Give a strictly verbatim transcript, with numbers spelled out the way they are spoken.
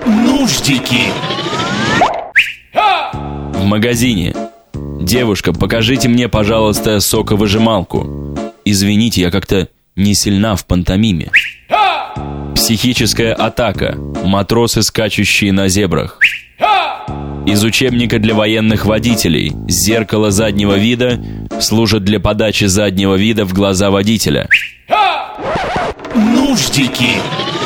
Нуждики. В магазине. Девушка, покажите мне, пожалуйста, соковыжималку. Извините, я как-то не сильна в пантомиме. Психическая атака. Матросы, скачущие на зебрах. Из учебника для военных водителей. Зеркало заднего вида служит для подачи заднего вида в глаза водителя. Нуждики.